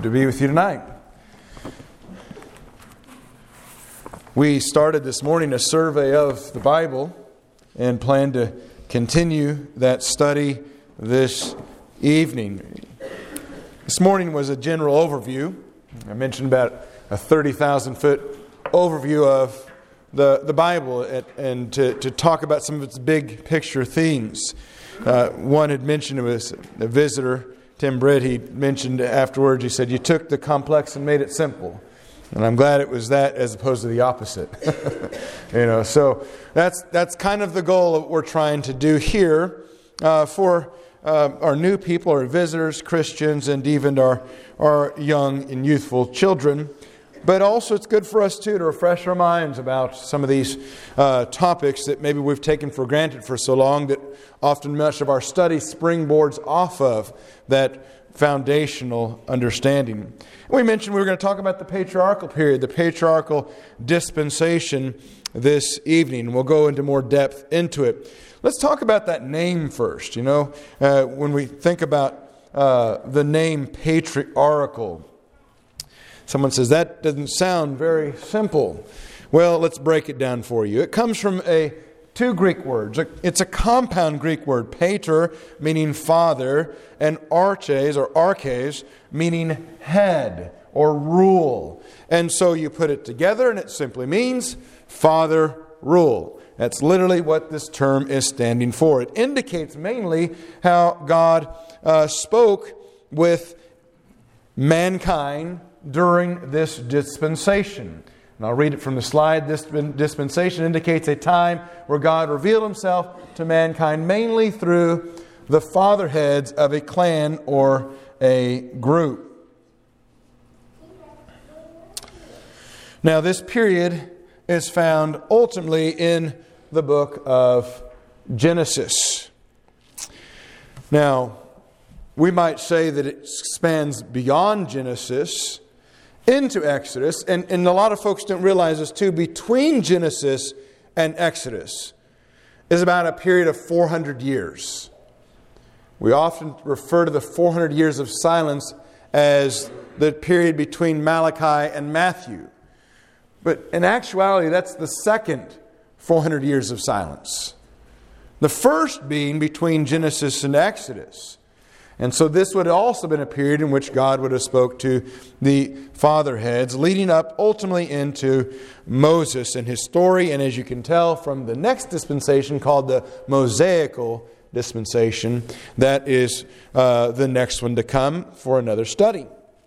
Good to be with you tonight. We started this morning a survey of the Bible and plan to continue that study this evening. This morning was a general overview. I mentioned about a 30,000-foot overview of the Bible and to talk about some of its big picture themes. One had mentioned, it was a visitor, Tim Britt, he mentioned afterwards, he said, you took the complex and made it simple. And I'm glad it was that as opposed to the opposite. So that's kind of the goal of what we're trying to do here for our new people, our visitors, Christians, and even our young and youthful children. But also it's good for us, too, to refresh our minds about some of these topics that maybe we've taken for granted for so long that often much of our study springboards off of that foundational understanding. We mentioned we were going to talk about the patriarchal period, the patriarchal dispensation this evening. We'll go into more depth into it. Let's talk about that name first. When we think about the name patriarchal, someone says, that doesn't sound very simple. Well, let's break it down for you. It comes from two Greek words. It's a compound Greek word, pater, meaning father, and arches, meaning head or rule. And so you put it together and it simply means father rule. That's literally what this term is standing for. It indicates mainly how God spoke with mankind during this dispensation. And I'll read it from the slide. This dispensation indicates a time where God revealed Himself to mankind mainly through the fatherheads of a clan or a group. Now, this period is found ultimately in the book of Genesis. Now, we might say that it spans beyond Genesis into Exodus, and a lot of folks don't realize this too. Between Genesis and Exodus is about a period of 400 years. We often refer to the 400 years of silence as the period between Malachi and Matthew. But in actuality, that's the second 400 years of silence. The first being between Genesis and Exodus. And so this would have also been a period in which God would have spoke to the fatherheads, leading up ultimately into Moses and his story. And as you can tell from the next dispensation called the Mosaical dispensation, that is the next one to come for another study.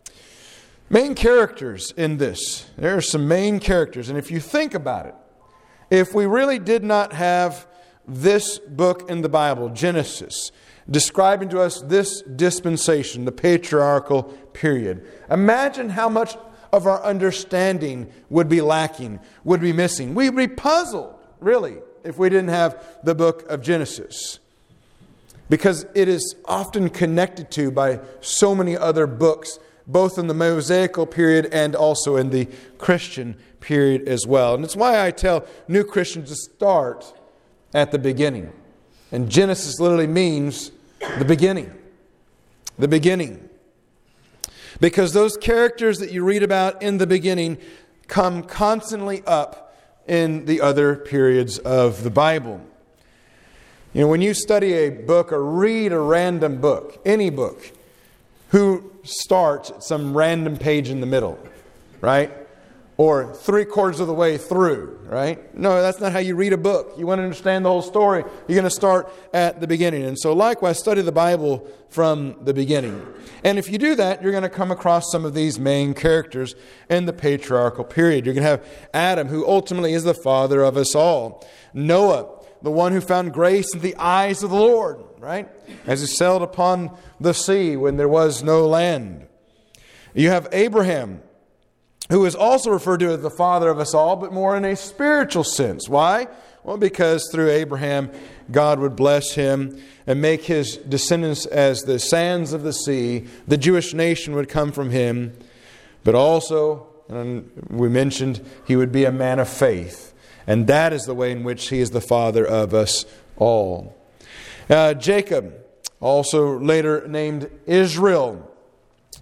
Main characters in this. There are some main characters. And if you think about it, if we really did not have this book in the Bible, Genesis, describing to us this dispensation, the patriarchal period, imagine how much of our understanding would be lacking, would be missing. We'd be puzzled, really, if we didn't have the book of Genesis. Because it is often connected to by so many other books, both in the Mosaical period and also in the Christian period as well. And it's why I tell new Christians to start at the beginning. And Genesis literally means the beginning. The beginning. Because those characters that you read about in the beginning come constantly up in the other periods of the Bible. When you study a book or read a random book, any book, who starts at some random page in the middle, right? Or 3/4 of the way through, right? No, that's not how you read a book. You want to understand the whole story, you're going to start at the beginning. And so likewise, study the Bible from the beginning. And if you do that, you're going to come across some of these main characters in the patriarchal period. You're going to have Adam, who ultimately is the father of us all. Noah, the one who found grace in the eyes of the Lord, right? As he sailed upon the sea when there was no land. You have Abraham, who is also referred to as the father of us all, but more in a spiritual sense. Why? Well, because through Abraham, God would bless him and make his descendants as the sands of the sea. The Jewish nation would come from him. But also, and we mentioned, he would be a man of faith. And that is the way in which he is the father of us all. Jacob, also later named Israel.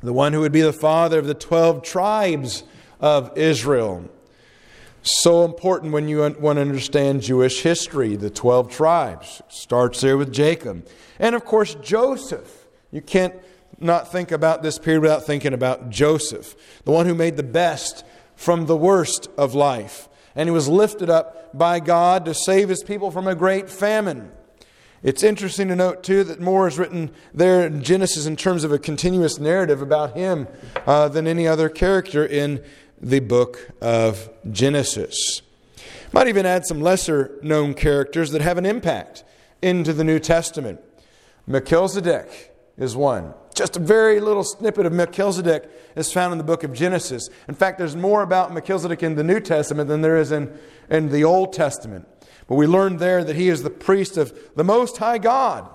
the one who would be the father of the 12 tribes of Israel. So important when you want to understand Jewish history, the 12 tribes. Starts there with Jacob. And of course, Joseph. You can't not think about this period without thinking about Joseph, the one who made the best from the worst of life. And he was lifted up by God to save his people from a great famine. It's interesting to note, too, that more is written there in Genesis in terms of a continuous narrative about him than any other character in the book of Genesis. Might even add some lesser known characters that have an impact into the New Testament. Melchizedek is one. Just a very little snippet of Melchizedek is found in the book of Genesis. In fact, there's more about Melchizedek in the New Testament than there is in the Old Testament. But we learned there that he is the priest of the Most High God.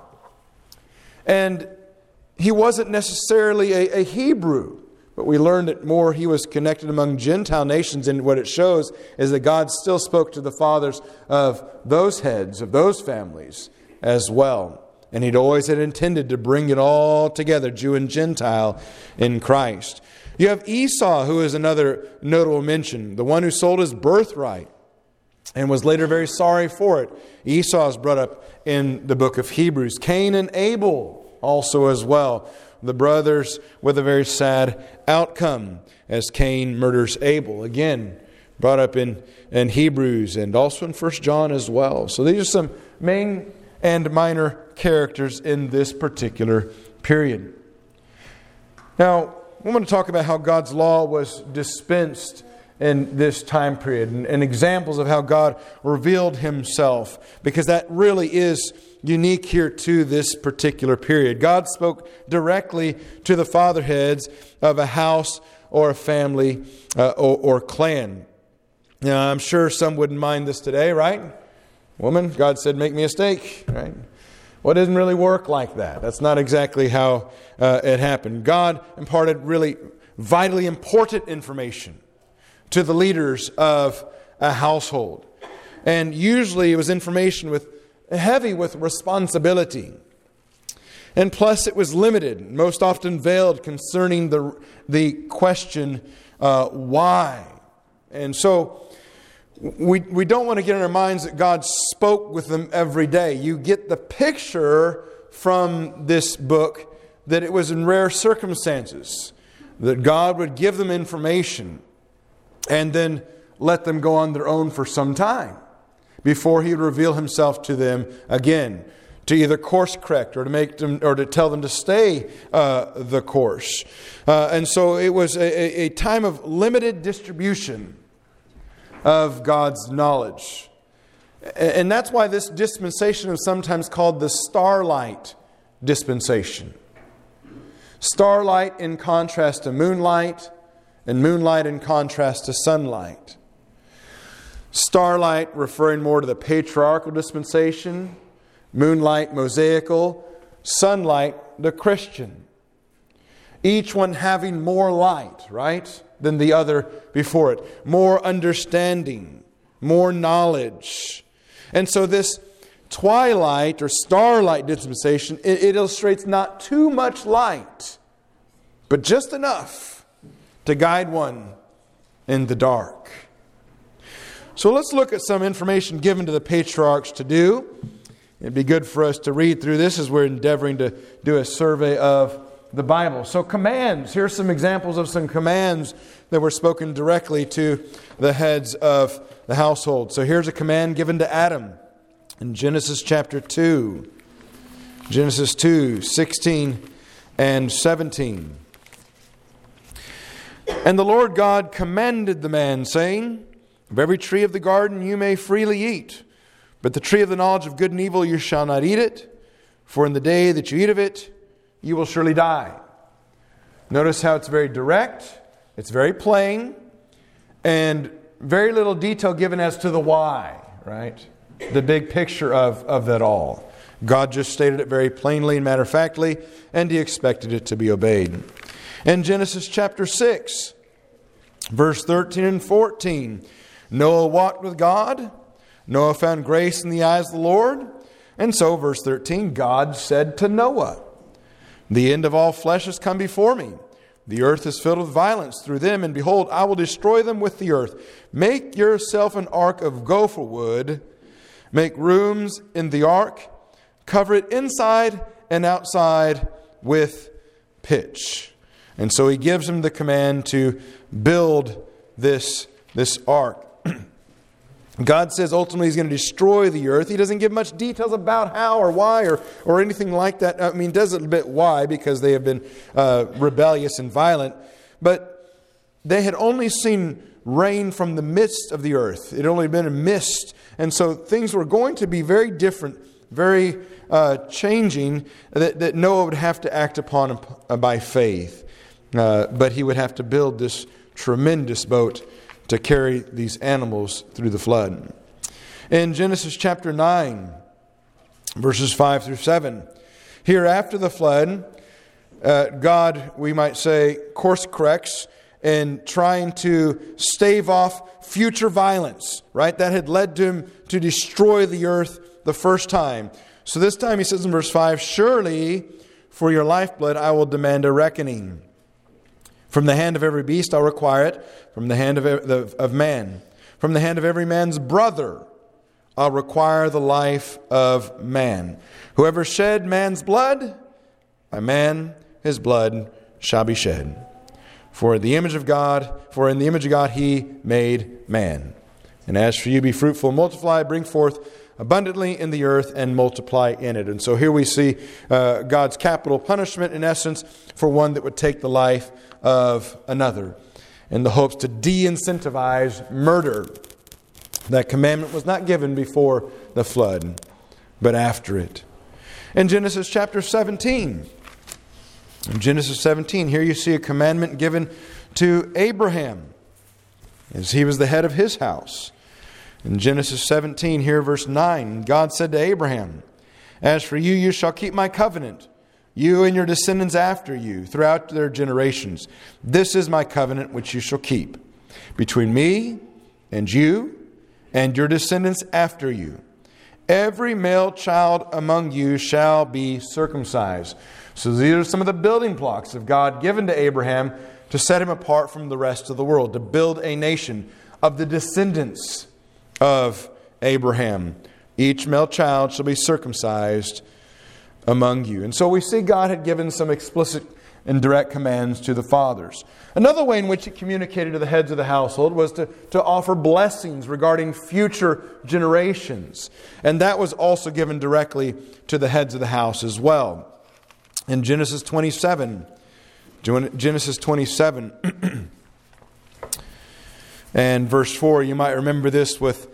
And he wasn't necessarily a Hebrew, but we learned that more he was connected among Gentile nations. And what it shows is that God still spoke to the fathers of those heads, of those families as well. And He'd always had intended to bring it all together, Jew and Gentile, in Christ. You have Esau, who is another notable mention, the one who sold his birthright and was later very sorry for it. Esau is brought up in the book of Hebrews. Cain and Abel also as well. The brothers with a very sad outcome as Cain murders Abel. Again, brought up in Hebrews and also in 1 John as well. So these are some main and minor characters in this particular period. Now, we want to talk about how God's law was dispensed in this time period and examples of how God revealed Himself, because that really is unique here to this particular period. God spoke directly to the fatherheads of a house or a family or clan. Now, I'm sure some wouldn't mind this today, right? Woman, God said, make me a steak, right? Well, it doesn't really work like that. That's not exactly how it happened. God imparted really vitally important information to the leaders of a household. And usually it was information heavy with responsibility. And plus it was limited, most often veiled concerning the question, why? And so we don't want to get in our minds that God spoke with them every day. You get the picture from this book that it was in rare circumstances that God would give them information and then let them go on their own for some time before He would reveal Himself to them again, to either course correct or to make them or to tell them to stay the course. And so it was a time of limited distribution of God's knowledge. And that's why this dispensation is sometimes called the starlight dispensation. Starlight in contrast to moonlight, and moonlight in contrast to sunlight. Starlight referring more to the patriarchal dispensation, moonlight Mosaical, sunlight the Christian. Each one having more light, right, than the other before it. More understanding, more knowledge. And so this twilight or starlight dispensation, it illustrates not too much light, but just enough to guide one in the dark. So let's look at some information given to the patriarchs to do. It'd be good for us to read through this as we're endeavoring to do a survey of the Bible. So commands. Here's some examples of some commands that were spoken directly to the heads of the household. So here's a command given to Adam in Genesis chapter 2. Genesis 2, 16 and 17. And the Lord God commanded the man, saying, of every tree of the garden you may freely eat, but the tree of the knowledge of good and evil you shall not eat it, for in the day that you eat of it, you will surely die. Notice how it's very direct, it's very plain, and very little detail given as to the why, right? The big picture of that all. God just stated it very plainly and matter-of-factly, and He expected it to be obeyed. In Genesis chapter 6, verse 13 and 14, Noah walked with God. Noah found grace in the eyes of the Lord. And so, verse 13, God said to Noah, the end of all flesh has come before me. The earth is filled with violence through them, and behold, I will destroy them with the earth. Make yourself an ark of gopher wood. Make rooms in the ark. Cover it inside and outside with pitch. And so he gives him the command to build this ark. God says ultimately he's going to destroy the earth. He doesn't give much details about how or why or anything like that. I mean, does it a bit why, because they have been rebellious and violent. But they had only seen rain from the midst of the earth. It had only been a mist. And so things were going to be very different, very changing, that Noah would have to act upon by faith. But he would have to build this tremendous boat to carry these animals through the flood. In Genesis chapter 9, verses 5 through 7, here after the flood, God, we might say, course corrects in trying to stave off future violence, right? That had led to him to destroy the earth the first time. So this time he says in verse 5, surely for your lifeblood I will demand a reckoning. From the hand of every beast I'll require it, from the hand of man. From the hand of every man's brother I'll require the life of man. Whoever shed man's blood, by man his blood shall be shed. For in the image of God he made man. And as for you, be fruitful, multiply, bring forth abundantly in the earth, and multiply in it. And so here we see God's capital punishment, in essence, for one that would take the life of another, in the hopes to de-incentivize murder. That commandment was not given before the flood, but after it. In Genesis chapter 17, here you see a commandment given to Abraham, as he was the head of his house. In Genesis 17, here verse 9, God said to Abraham, as for you, you shall keep my covenant, you and your descendants after you, throughout their generations. This is my covenant which you shall keep, between me and you and your descendants after you. Every male child among you shall be circumcised. So these are some of the building blocks of God given to Abraham to set him apart from the rest of the world, to build a nation of the descendants of Abraham. Each male child shall be circumcised among you. And so we see God had given some explicit and direct commands to the fathers. Another way in which He communicated to the heads of the household was to offer blessings regarding future generations. And that was also given directly to the heads of the house as well. In Genesis 27 and verse 4, you might remember this with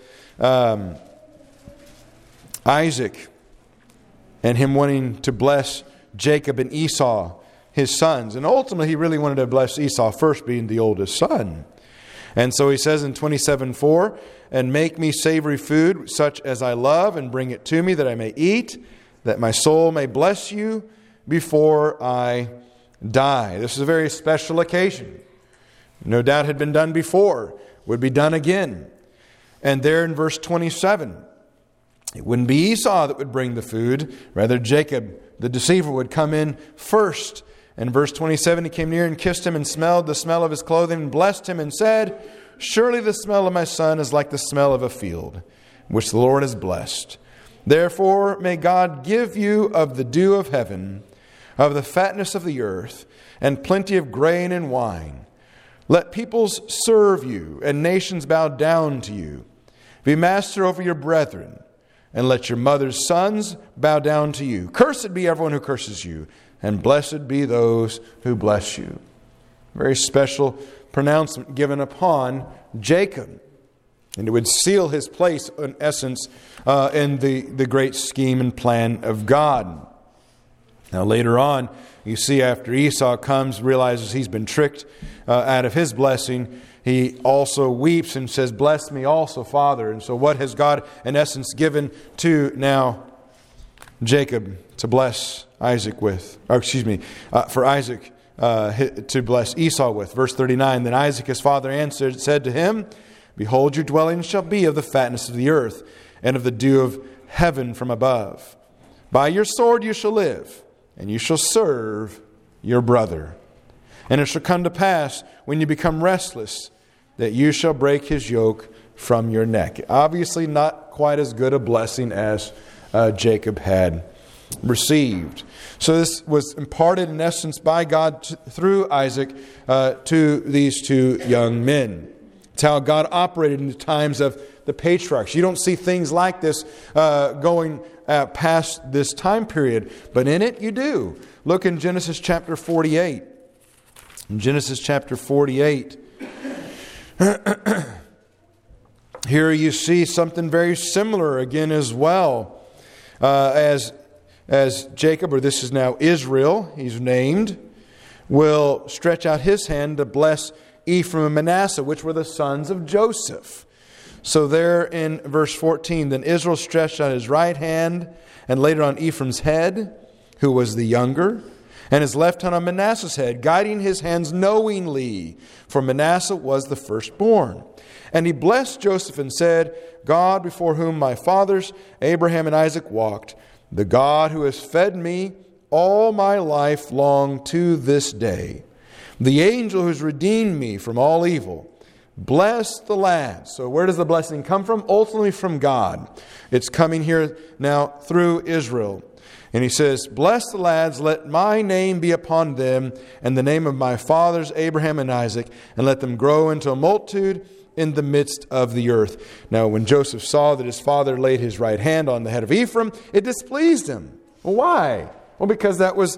Isaac and him wanting to bless Jacob and Esau, his sons. And ultimately he really wanted to bless Esau first, being the oldest son. And so he says in 27:4, and make me savory food such as I love, and bring it to me that I may eat, that my soul may bless you before I die. This is a very special occasion. No doubt had been done before, would be done again. And there in verse 27, it wouldn't be Esau that would bring the food. Rather, Jacob, the deceiver, would come in first. And verse 27, he came near and kissed him and smelled the smell of his clothing and blessed him and said, surely the smell of my son is like the smell of a field, which the Lord has blessed. Therefore, may God give you of the dew of heaven, of the fatness of the earth, and plenty of grain and wine. Let peoples serve you, and nations bow down to you. Be master over your brethren, and let your mother's sons bow down to you. Cursed be everyone who curses you, and blessed be those who bless you. Very special pronouncement given upon Jacob. And it would seal his place, in essence, in the great scheme and plan of God. Now later on, you see after Esau comes, realizes he's been tricked out of his blessing, he also weeps and says, bless me also, Father. And so what has God, in essence, given to now Jacob to bless Isaac with? For Isaac to bless Esau with. Verse 39, then Isaac his father answered, said to him, behold, your dwelling shall be of the fatness of the earth, and of the dew of heaven from above. By your sword you shall live, and you shall serve your brother. And it shall come to pass, when you become restless, that you shall break his yoke from your neck. Obviously not quite as good a blessing as Jacob had received. So this was imparted in essence by God through Isaac to these two young men. It's how God operated in the times of the patriarchs. You don't see things like this going past this time period, but in it you do. Look in Genesis chapter 48. In Genesis chapter 48, here you see something very similar again as well. As Jacob, or this is now Israel, he's named, will stretch out his hand to bless Ephraim and Manasseh, which were the sons of Joseph. So there in verse 14, then Israel stretched out his right hand and laid it on Ephraim's head, who was the younger, and his left hand on Manasseh's head, guiding his hands knowingly, for Manasseh was the firstborn. And he blessed Joseph and said, God, before whom my fathers Abraham and Isaac walked, the God who has fed me all my life long to this day, the angel who has redeemed me from all evil, bless the lad. So where does the blessing come from? Ultimately from God. It's coming here now through Israel. And he says, bless the lads, let my name be upon them, and the name of my fathers Abraham and Isaac, and let them grow into a multitude in the midst of the earth. Now when Joseph saw that his father laid his right hand on the head of Ephraim, it displeased him. Well, why? Well, because that was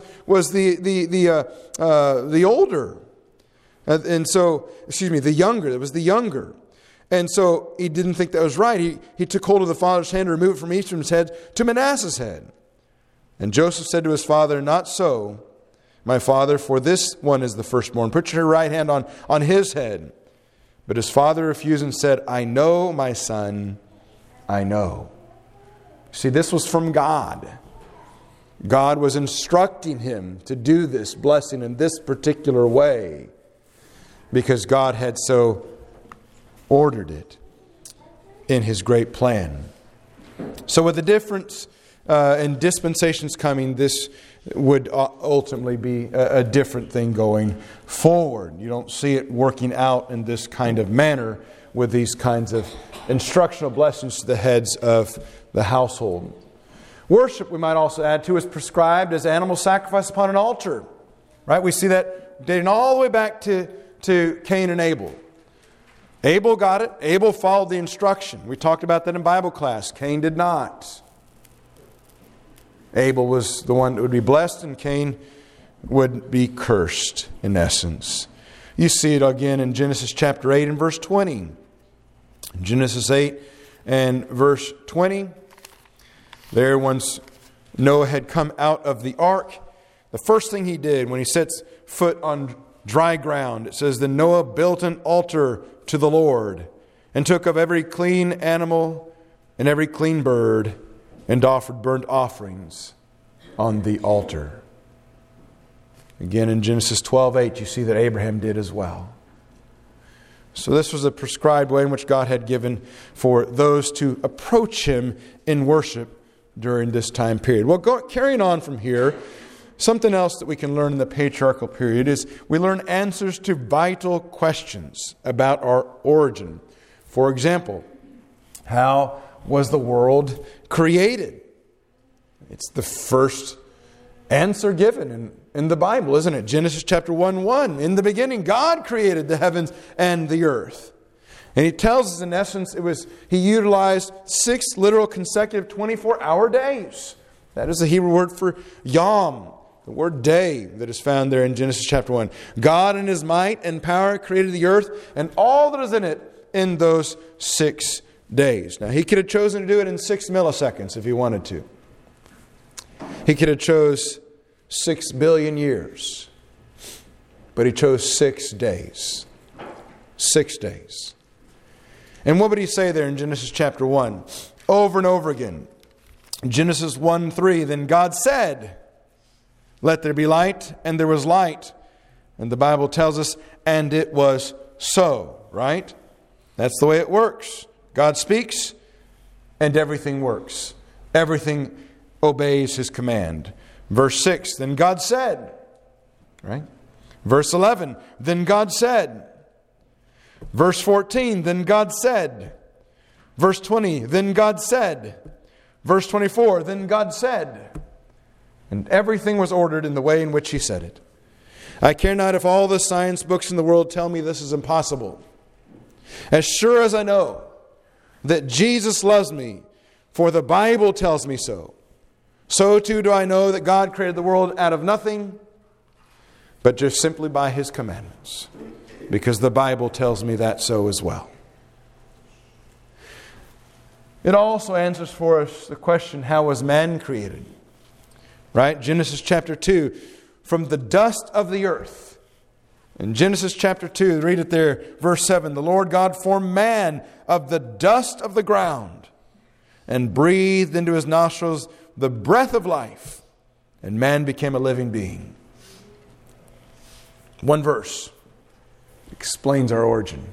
the older. And so, the younger. That was the younger. And so he didn't think that was right. He took hold of the father's hand and removed it from Ephraim's head to Manasseh's head. And Joseph said to his father, not so, my father, for this one is the firstborn. Put your right hand on his head. But his father refused and said, I know, my son, I know. See, this was from God. God was instructing him to do this blessing in this particular way because God had so ordered it in His great plan. So with the difference in dispensations coming, this would ultimately be a different thing going forward. You don't see it working out in this kind of manner with these kinds of instructional blessings to the heads of the household. Worship, we might also add to, is prescribed as animal sacrifice upon an altar. Right? We see that dating all the way back to Cain and Abel. Abel got it. Abel followed the instruction. We talked about that in Bible class. Cain did not. Abel was the one that would be blessed, and Cain would be cursed, in essence. You see it again in Genesis chapter 8 and verse 20. Genesis 8 and verse 20. There, once Noah had come out of the ark, the first thing he did when he sets foot on dry ground, it says, then Noah built an altar to the Lord and took of every clean animal and every clean bird and offered burnt offerings on the altar. Again, in Genesis 12:8, you see that Abraham did as well. So this was a prescribed way in which God had given for those to approach Him in worship during this time period. Well, carrying on from here, something else that we can learn in the patriarchal period is we learn answers to vital questions about our origin. For example, how was the world created? It's the first answer given in the Bible, isn't it? Genesis chapter 1:1. In the beginning, God created the heavens and the earth. And He tells us, in essence, He utilized 6 literal consecutive 24-hour days. That is the Hebrew word for yom, the word day that is found there in Genesis chapter 1. God in His might and power created the earth and all that is in it in those 6 days. Now, He could have chosen to do it in 6 milliseconds if He wanted to. He could have chose 6 billion years. But He chose 6 days. 6 days. And what would He say there in Genesis chapter 1? Over and over again. Genesis 1:3, then God said, let there be light, and there was light. And the Bible tells us, and it was so, right? That's the way it works. God speaks, and everything works. Everything obeys His command. Verse 6, then God said, right? Verse 11, then God said. Verse 14, then God said. Verse 20, then God said. Verse 24, then God said. And everything was ordered in the way in which He said it. I care not if all the science books in the world tell me this is impossible. As sure as I know that Jesus loves me, for the Bible tells me so, so too do I know that God created the world out of nothing, but just simply by His commandments, because the Bible tells me that so as well. It also answers for us the question, how was man created? Right? Genesis chapter 2, from the dust of the earth. In Genesis chapter 2, read it there, verse 7. The Lord God formed man of the dust of the ground and breathed into his nostrils the breath of life, and man became a living being. One verse explains our origin.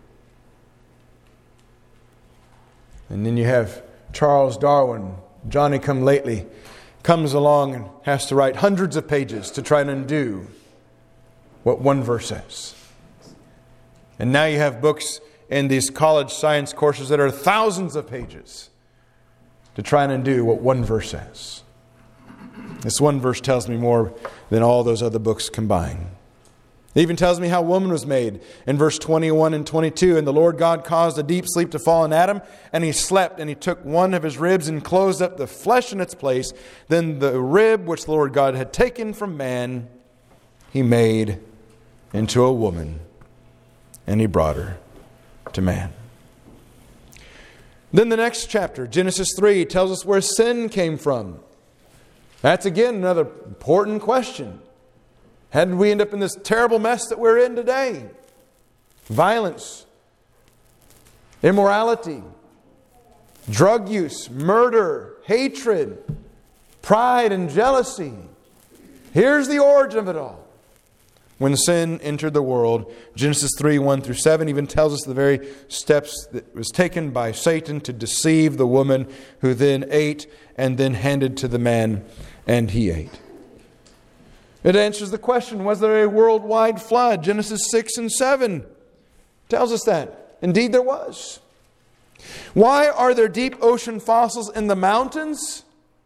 And then you have Charles Darwin, Johnny-come-lately, comes along and has to write hundreds of pages to try and undo what one verse says. And now you have books in these college science courses that are thousands of pages to try and undo what one verse says. This one verse tells me more than all those other books combined. It even tells me how woman was made in verse 21 and 22. And the Lord God caused a deep sleep to fall on Adam, and he slept, and he took one of his ribs and closed up the flesh in its place. Then the rib which the Lord God had taken from man, He made into a woman, and He brought her to man. Then the next chapter, Genesis 3, tells us where sin came from. That's again another important question. How did we end up in this terrible mess that we're in today? Violence, immorality, drug use, murder, hatred, pride, and jealousy. Here's the origin of it all. When sin entered the world, Genesis 3, 1 through 7 even tells us the very steps that was taken by Satan to deceive the woman, who then ate and then handed to the man, and he ate. It answers the question, was there a worldwide flood? Genesis 6 and 7 tells us that. Indeed there was. Why are there deep ocean fossils in the mountains?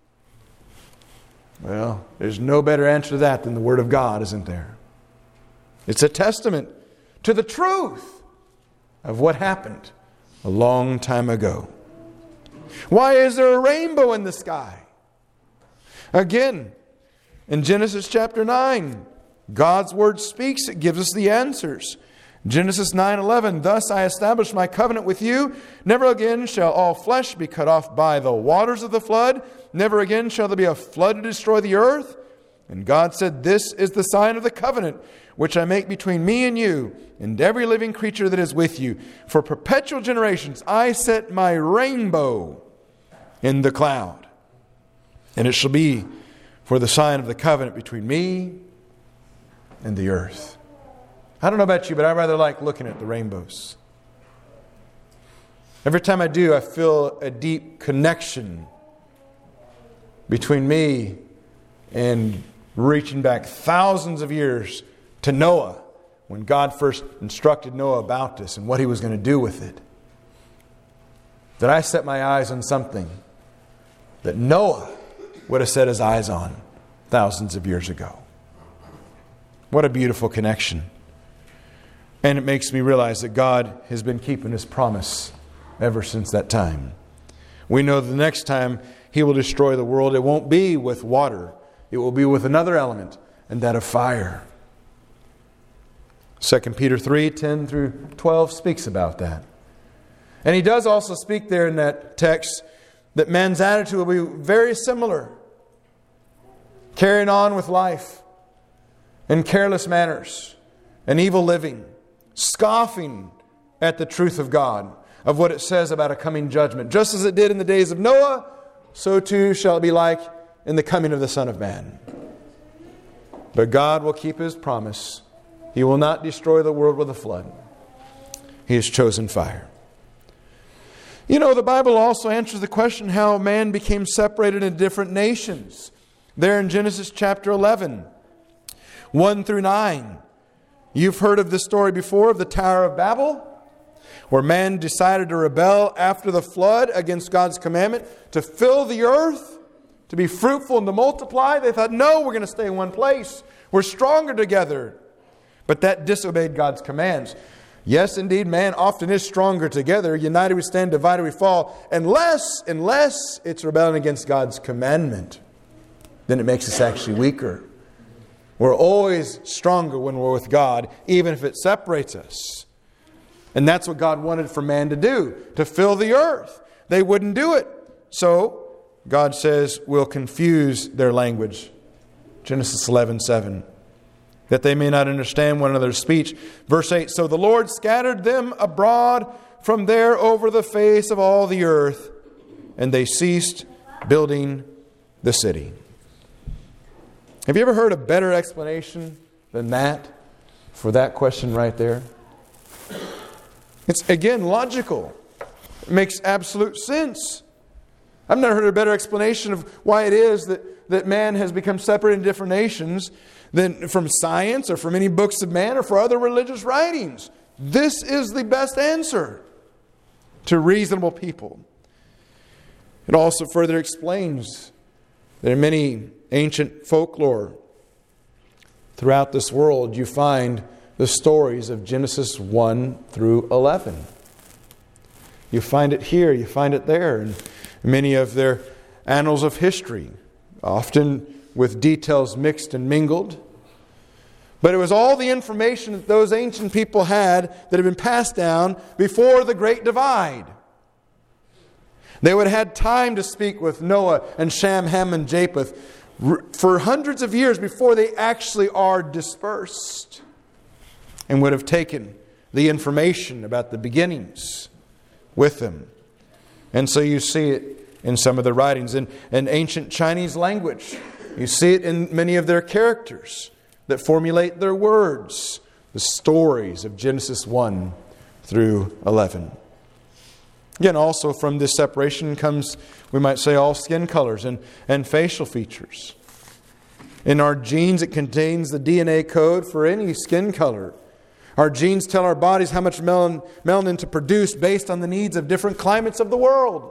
Well, there's no better answer to that than the Word of God, isn't there? It's a testament to the truth of what happened a long time ago. Why is there a rainbow in the sky? Again, in Genesis chapter 9, God's Word speaks. It gives us the answers. Genesis 9:11, thus I establish my covenant with you. Never again shall all flesh be cut off by the waters of the flood. Never again shall there be a flood to destroy the earth. And God said, this is the sign of the covenant which I make between me and you and every living creature that is with you. For perpetual generations I set my rainbow in the cloud. And it shall be for the sign of the covenant between me and the earth. I don't know about you, but I rather like looking at the rainbows. Every time I do, I feel a deep connection between me and reaching back thousands of years to Noah, when God first instructed Noah about this and what he was going to do with it. That I set my eyes on something that Noah would have set his eyes on thousands of years ago. What a beautiful connection. And it makes me realize that God has been keeping His promise ever since that time. We know the next time He will destroy the world, it won't be with water. It will be with another element, and that of fire. 2 Peter 3, 10 through 12 speaks about that. And he does also speak there in that text that man's attitude will be very similar. Carrying on with life in careless manners and evil living, scoffing at the truth of God, of what it says about a coming judgment. Just as it did in the days of Noah, so too shall it be like in the coming of the Son of Man. But God will keep His promise. He will not destroy the world with a flood. He has chosen fire. You know, the Bible also answers the question how man became separated into different nations. There in Genesis chapter 11, 1 through 9, You've heard of this story before of the Tower of Babel, where man decided to rebel after the flood against God's commandment to fill the earth, to be fruitful and to multiply. They thought, no, we're going to stay in one place. We're stronger together. But that disobeyed God's commands. Yes, indeed, man often is stronger together. United we stand, divided we fall. Unless it's rebelling against God's commandment, then it makes us actually weaker. We're always stronger when we're with God, even if it separates us. And that's what God wanted for man to do, to fill the earth. They wouldn't do it. So God says, we'll confuse their language. Genesis 11:7. That they may not understand one another's speech. Verse 8, so the Lord scattered them abroad from there over the face of all the earth, and they ceased building the city. Have you ever heard a better explanation than that for that question right there? It's, again, logical. It makes absolute sense. I've never heard a better explanation of why it is that man has become separated into different nations than from science or from any books of man or for other religious writings. This is the best answer to reasonable people. It also further explains that in many ancient folklore throughout this world, you find the stories of Genesis 1 through 11. You find it here, you find it there, in many of their annals of history, often with details mixed and mingled. But it was all the information that those ancient people had that had been passed down before the Great Divide. They would have had time to speak with Noah and Shem, Ham, and Japheth for hundreds of years before they actually are dispersed, and would have taken the information about the beginnings with them. And so you see it in some of the writings. In ancient Chinese language, you see it in many of their characters that formulate their words, the stories of Genesis 1 through 11. Again, also from this separation comes, we might say, all skin colors and facial features. In our genes, it contains the DNA code for any skin color. Our genes tell our bodies how much melanin to produce based on the needs of different climates of the world.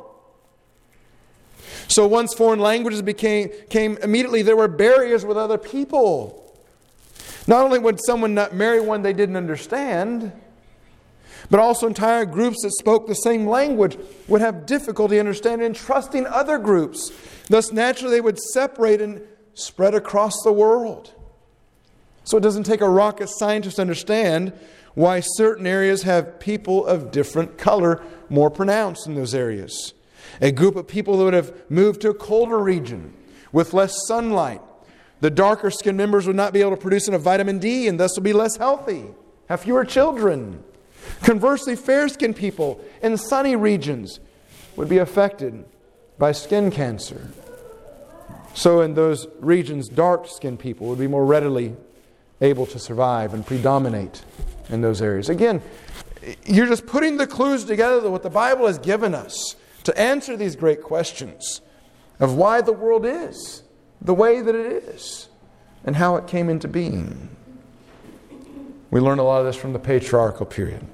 So once foreign languages came immediately, there were barriers with other people. Not only would someone not marry one they didn't understand, but also entire groups that spoke the same language would have difficulty understanding and trusting other groups. Thus, naturally, they would separate and spread across the world. So it doesn't take a rocket scientist to understand why certain areas have people of different color more pronounced in those areas. A group of people that would have moved to a colder region with less sunlight, the darker skinned members would not be able to produce enough vitamin D and thus will be less healthy, have fewer children. Conversely, fair-skinned people in sunny regions would be affected by skin cancer. So in those regions, dark-skinned people would be more readily able to survive and predominate in those areas. Again, you're just putting the clues together that what the Bible has given us to answer these great questions of why the world is the way that it is and how it came into being. We learn a lot of this from the patriarchal period.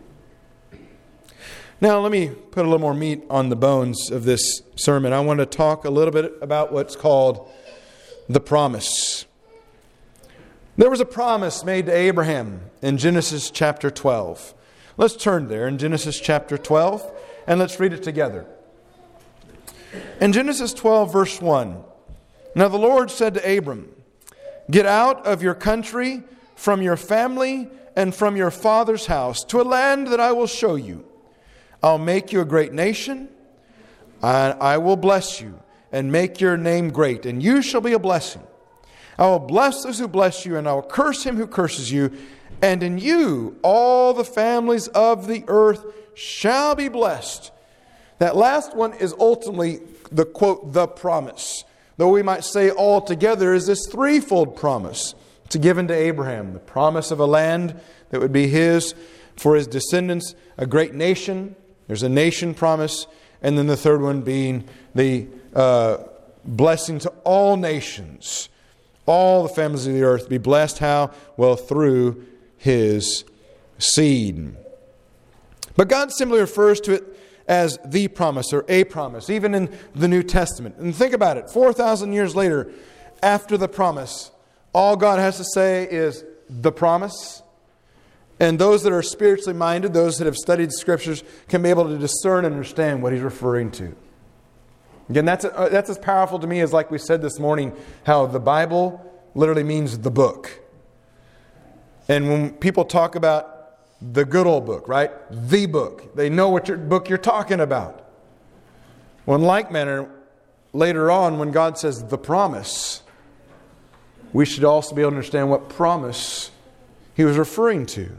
Now, let me put a little more meat on the bones of this sermon. I want to talk a little bit about what's called the promise. There was a promise made to Abraham in Genesis chapter 12. Let's turn there in Genesis chapter 12 and let's read it together. In Genesis 12, verse 1, now the Lord said to Abram, get out of your country, from your family, and from your father's house, to a land that I will show you. I'll make you a great nation, and I will bless you, and make your name great, and you shall be a blessing. I will bless those who bless you, and I will curse him who curses you, and in you all the families of the earth shall be blessed. That last one is ultimately the, quote, the promise. Though we might say altogether is this threefold promise to given to Abraham. The promise of a land that would be his for his descendants, a great nation. There's a nation promise. And then the third one being the blessing to all nations. All the families of the earth be blessed. How? Well, through his seed. But God simply refers to it as the promise or a promise, even in the New Testament. And think about it, 4,000 years later, after the promise, all God has to say is the promise. And those that are spiritually minded, those that have studied Scriptures, can be able to discern and understand what He's referring to. Again, that's as powerful to me as, like we said this morning, how the Bible literally means the book. And when people talk about the good old book, right? The book. They know what book you're talking about. Well, in like manner, later on, when God says the promise, we should also be able to understand what promise He was referring to.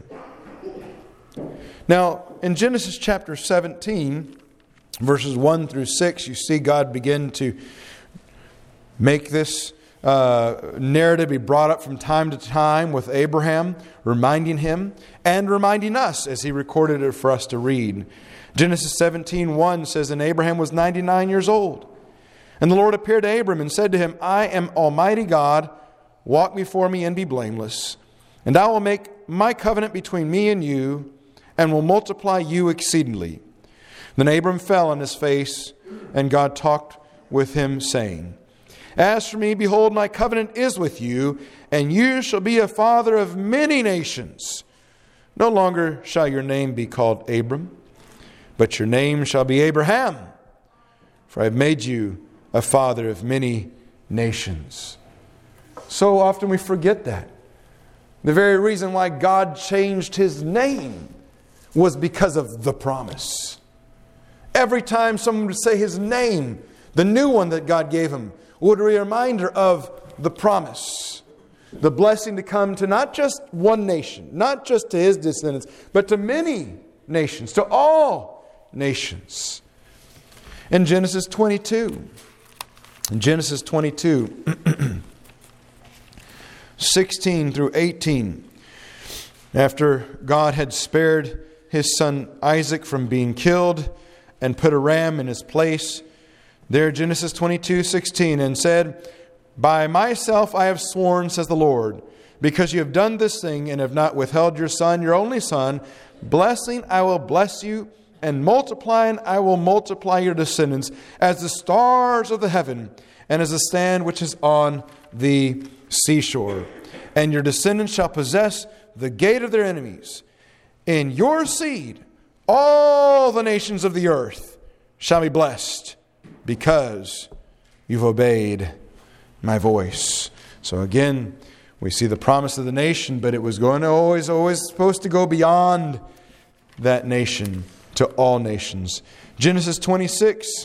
Now, in Genesis chapter 17, verses 1 through 6, you see God begin to make this narrative be brought up from time to time with Abraham, reminding him and reminding us as he recorded it for us to read. Genesis 17:1 says, "And Abraham was 99 years old. And the Lord appeared to Abram and said to him, I am Almighty God, walk before me and be blameless. And I will make my covenant between me and you, and will multiply you exceedingly. Then Abram fell on his face, and God talked with him, saying, As for me, behold, my covenant is with you, and you shall be a father of many nations. No longer shall your name be called Abram, but your name shall be Abraham, for I have made you a father of many nations." So often we forget that. The very reason why God changed His name was because of the promise. Every time someone would say His name, the new one that God gave Him, would be a reminder of the promise. The blessing to come to not just one nation, not just to His descendants, but to many nations, to all nations. In Genesis 22, 16 through 18, after God had spared His son Isaac from being killed and put a ram in his place, there, Genesis 22:16, and said, By myself I have sworn, says the Lord, because you have done this thing and have not withheld your son, your only son, blessing I will bless you, and multiplying I will multiply your descendants as the stars of the heaven and as the sand which is on the seashore. And your descendants shall possess the gate of their enemies. In your seed all the nations of the earth shall be blessed, because you've obeyed my voice. So again, we see the promise of the nation, but it was going to always supposed to go beyond that nation to all nations. Genesis 26,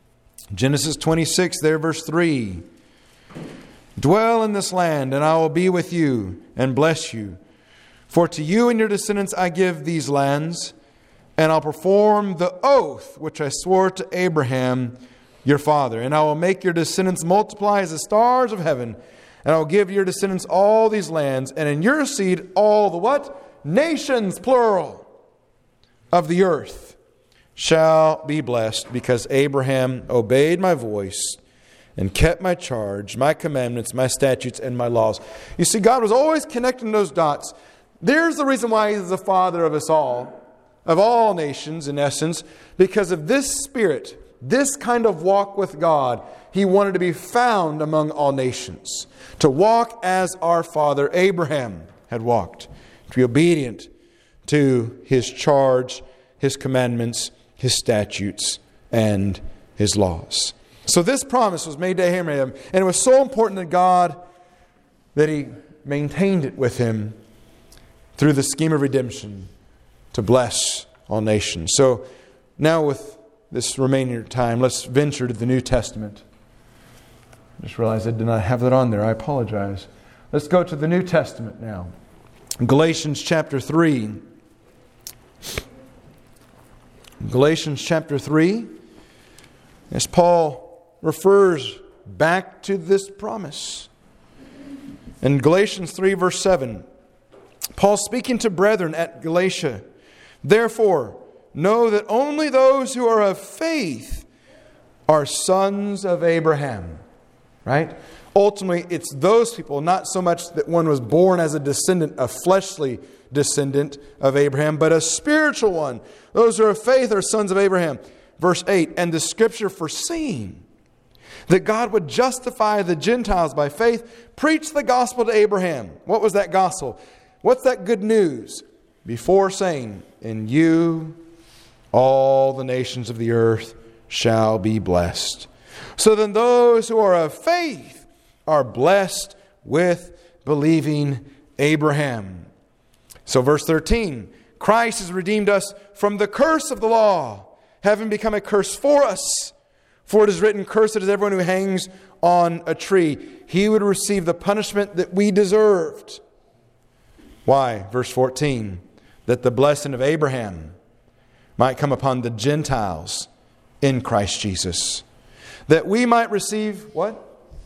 there, verse 3. Dwell in this land, and I will be with you and bless you. For to you and your descendants I give these lands, and I'll perform the oath which I swore to Abraham your father. And I will make your descendants multiply as the stars of heaven, and I will give your descendants all these lands, and in your seed all the what? Nations, plural, of the earth shall be blessed, because Abraham obeyed my voice and kept my charge, my commandments, my statutes, and my laws. You see, God was always connecting those dots. There's the reason why He's the Father of us all, of all nations in essence, because of this spirit, this kind of walk with God. He wanted to be found among all nations, to walk as our father Abraham had walked, to be obedient to His charge, His commandments, His statutes, and His laws. So this promise was made to Abraham, and it was so important to God that He maintained it with him through the scheme of redemption to bless all nations. So now with this remaining time, let's venture to the New Testament. I just realized I did not have that on there. I apologize. Let's go to the New Testament now. Galatians chapter 3. Galatians chapter 3, as Paul refers back to this promise. In Galatians 3 verse 7, Paul speaking to brethren at Galatia, Therefore, know that only those who are of faith are sons of Abraham. right? Ultimately, it's those people, not so much that one was born as a descendant, a fleshly descendant of Abraham, but a spiritual one. Those who are of faith are sons of Abraham. Verse 8, and the Scripture foreseeing that God would justify the Gentiles by faith, preached the gospel to Abraham. What was that gospel? What's that good news? Before saying, in you all the nations of the earth shall be blessed. So then those who are of faith are blessed with believing Abraham. So verse 13, Christ has redeemed us from the curse of the law, having become a curse for us. For it is written, cursed is everyone who hangs on a tree. He would receive the punishment that we deserved. Why? Verse 14, that the blessing of Abraham might come upon the Gentiles in Christ Jesus. That we might receive what?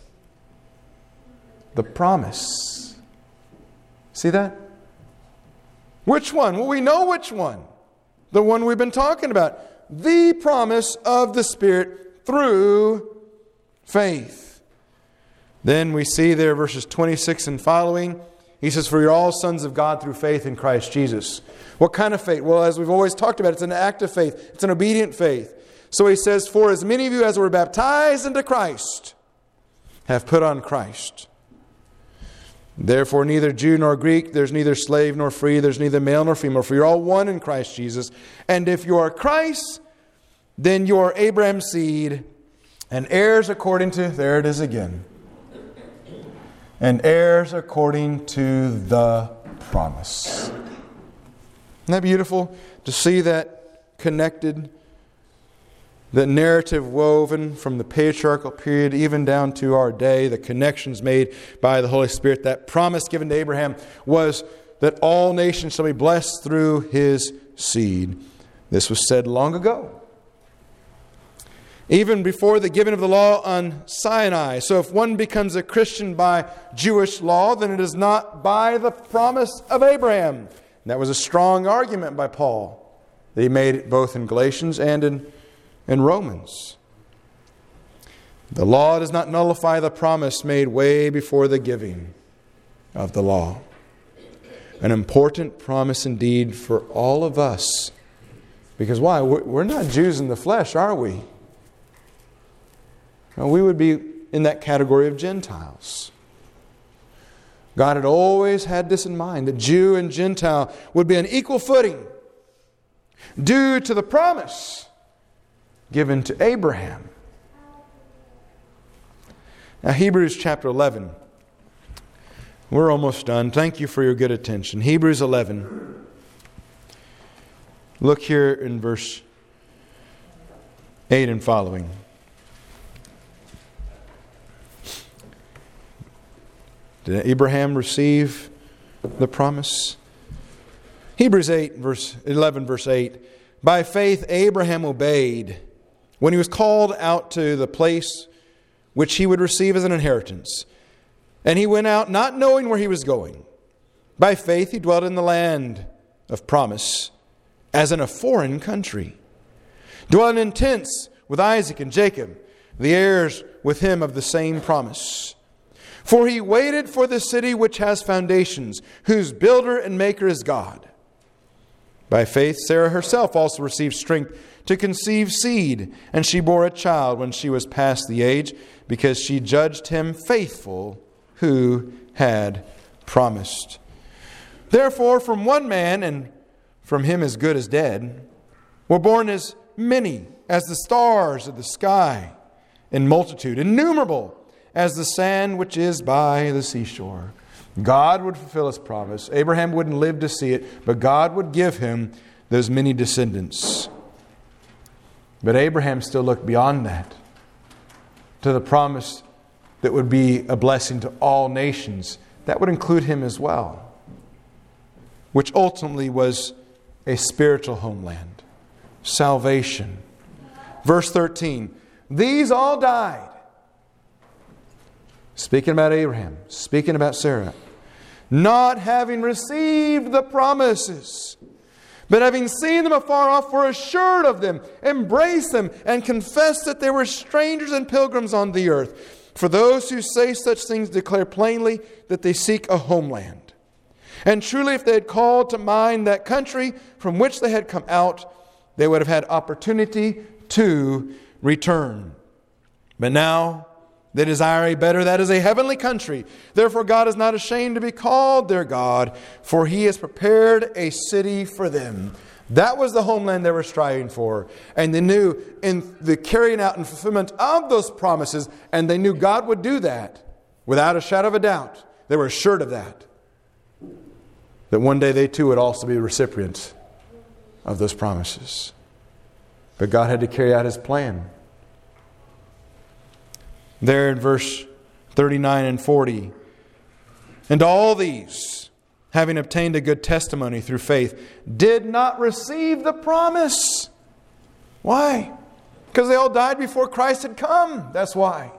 The promise. See that? Which one? Well, we know which one. The one we've been talking about. The promise of the Spirit through faith. Then we see there verses 26 and following. He says, for you're all sons of God through faith in Christ Jesus. What kind of faith? Well, as we've always talked about, it's an active faith. It's an obedient faith. So he says, for as many of you as were baptized into Christ have put on Christ. Therefore, neither Jew nor Greek, there's neither slave nor free, there's neither male nor female, for you're all one in Christ Jesus. And if you are Christ, then you are Abraham's seed and heirs according to, there it is again, and heirs according to the promise. Isn't that beautiful to see that connected? The narrative woven from the patriarchal period even down to our day, the connections made by the Holy Spirit. That promise given to Abraham was that all nations shall be blessed through his seed. This was said long ago, even before the giving of the law on Sinai. So if one becomes a Christian by Jewish law, then it is not by the promise of Abraham. And that was a strong argument by Paul that he made both in Galatians and in Romans. The law does not nullify the promise made way before the giving of the law. An important promise indeed for all of us. Because why? We're not Jews in the flesh, are we? No, we would be in that category of Gentiles. God had always had this in mind, that Jew and Gentile would be on equal footing due to the promise given to Abraham. Now, Hebrews chapter 11. We're almost done. Thank you for your good attention. Hebrews 11. Look here in verse 8 and following. Did Abraham receive the promise? Hebrews 11, verse 8. By faith Abraham obeyed when he was called out to the place which he would receive as an inheritance. And he went out not knowing where he was going. By faith he dwelt in the land of promise, as in a foreign country, dwelling in tents with Isaac and Jacob, the heirs with him of the same promise. For he waited for the city which has foundations, whose builder and maker is God. By faith Sarah herself also received strength to conceive seed, and she bore a child when she was past the age, because she judged him faithful who had promised. Therefore, from one man, and from him as good as dead, were born as many as the stars of the sky, in multitude, innumerable as the sand which is by the seashore. God would fulfill his promise. Abraham wouldn't live to see it, but God would give him those many descendants. But Abraham still looked beyond that, to the promise that would be a blessing to all nations. That would include him as well, which ultimately was a spiritual homeland, salvation. Verse 13, these all died. Speaking about Abraham, speaking about Sarah, not having received the promises, but having seen them afar off, were assured of them, embraced them, and confessed that they were strangers and pilgrims on the earth. For those who say such things declare plainly that they seek a homeland. And truly, if they had called to mind that country from which they had come out, they would have had opportunity to return. But now they desire a better, that is a heavenly country. Therefore God is not ashamed to be called their God, for He has prepared a city for them. That was the homeland they were striving for. And they knew in the carrying out and fulfillment of those promises, and they knew God would do that without a shadow of a doubt. They were assured of that. That one day they too would also be recipients of those promises. But God had to carry out His plan. There in verse 39 and 40. And all these, having obtained a good testimony through faith, did not receive the promise. Why? Because they all died before Christ had come. That's why.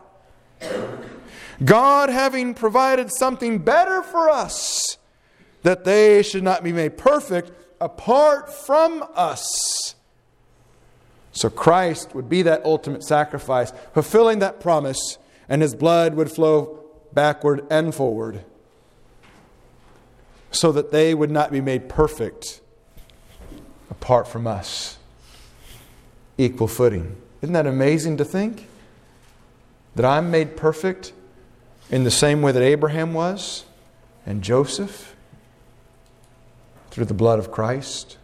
God having provided something better for us, that they should not be made perfect apart from us. So Christ would be that ultimate sacrifice, fulfilling that promise, and His blood would flow backward and forward, so that they would not be made perfect apart from us. Equal footing. Isn't that amazing to think? That I'm made perfect in the same way that Abraham was and Joseph through the blood of Christ.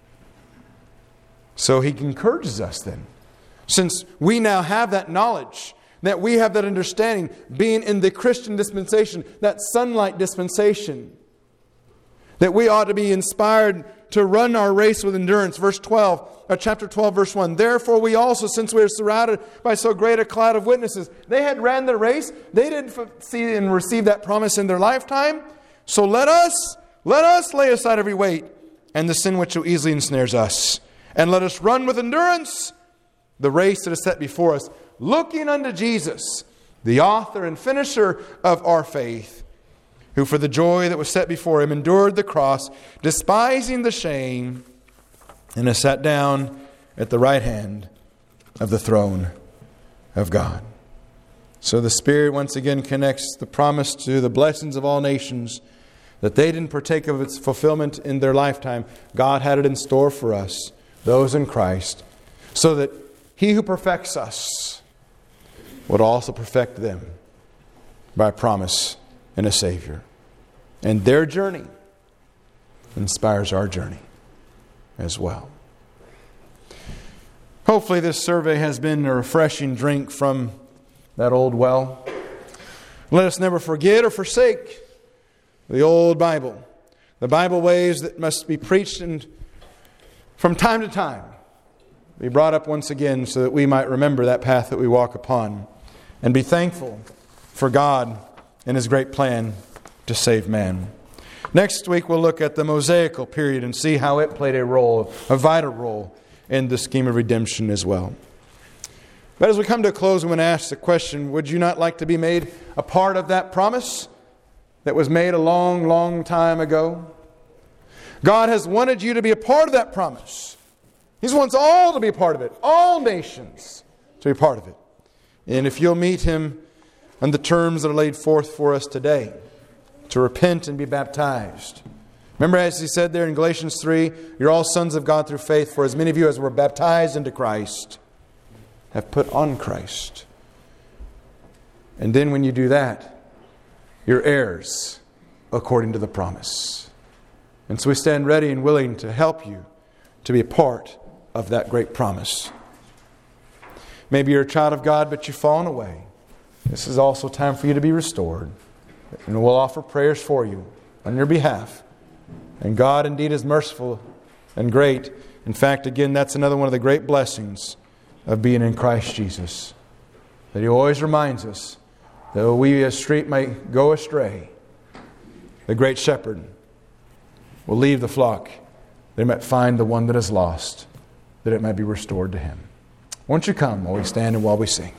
So He encourages us then, since we now have that knowledge, that we have that understanding, being in the Christian dispensation, that sunlight dispensation, that we ought to be inspired to run our race with endurance. Chapter 12, verse 1. Therefore we also, since we are surrounded by so great a cloud of witnesses. They had ran their race. They didn't see and receive that promise in their lifetime. So let us lay aside every weight and the sin which so easily ensnares us. And let us run with endurance the race that is set before us, looking unto Jesus, the author and finisher of our faith, who for the joy that was set before Him endured the cross, despising the shame, and has sat down at the right hand of the throne of God. So the Spirit once again connects the promise to the blessings of all nations, that they didn't partake of its fulfillment in their lifetime. God had it in store for us, those in Christ, so that He who perfects us would also perfect them by promise and a Savior. And their journey inspires our journey as well. Hopefully this survey has been a refreshing drink from that old well. Let us never forget or forsake the old Bible. The Bible ways that must be preached and from time to time be brought up once again, so that we might remember that path that we walk upon and be thankful for God and His great plan to save man. Next week we'll look at the Mosaical period and see how it played a vital role in the scheme of redemption as well. But as we come to a close, we want to ask the question, would you not like to be made a part of that promise that was made a long, long time ago? God has wanted you to be a part of that promise. He wants all to be a part of it. All nations to be a part of it. And if you'll meet Him on the terms that are laid forth for us today, to repent and be baptized. Remember, as He said there in Galatians 3, you're all sons of God through faith, for as many of you as were baptized into Christ have put on Christ. And then when you do that, you're heirs according to the promise. And so we stand ready and willing to help you to be a part of that great promise. Maybe you're a child of God, but you've fallen away. This is also time for you to be restored. And we'll offer prayers for you on your behalf. And God indeed is merciful and great. In fact, again, that's another one of the great blessings of being in Christ Jesus. That He always reminds us that though we as sheep may go astray, the great shepherd will leave the flock that He might find the one that is lost, that it might be restored to Him. Won't you come while we stand and while we sing?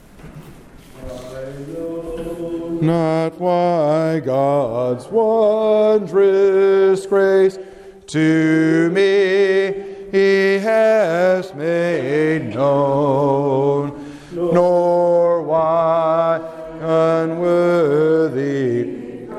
Not why God's wondrous grace to me He has made known, nor why unworthy.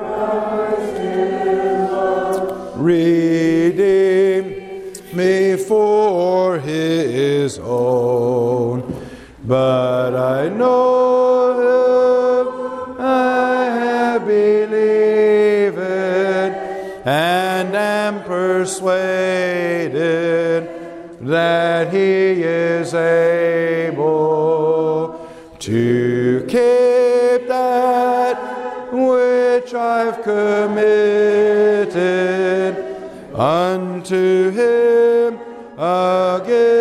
Redeem me for His own. But I know Him, I have believed, and am persuaded that He is able to keep that which I've committed unto Him again.